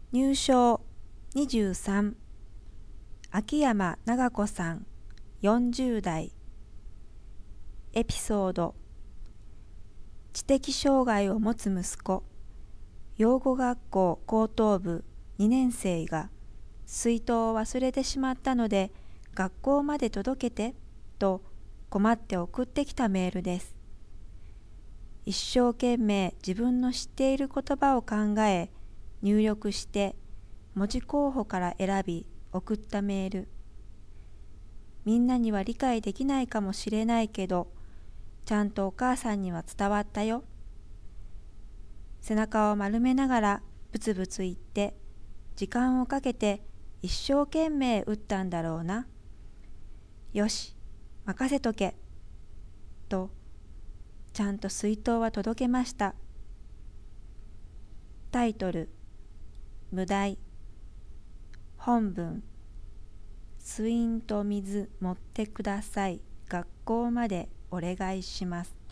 入賞23、秋山長子さん40代。エピソード。知的障害を持つ息子、養護学校高等部2年生が水筒を忘れてしまったので学校まで届けてと困って送ってきたメールです。一生懸命自分の知っている言葉を考え入力して文字候補から選び送ったメール。みんなには理解できないかもしれないけど、ちゃんとお母さんには伝わったよ。背中を丸めながらブツブツ言って、時間をかけて一生懸命打ったんだろうな。よし、任せとけ。と、ちゃんと水筒は届けました。タイトル、無題。本文、水と水持ってください。学校までお願いします。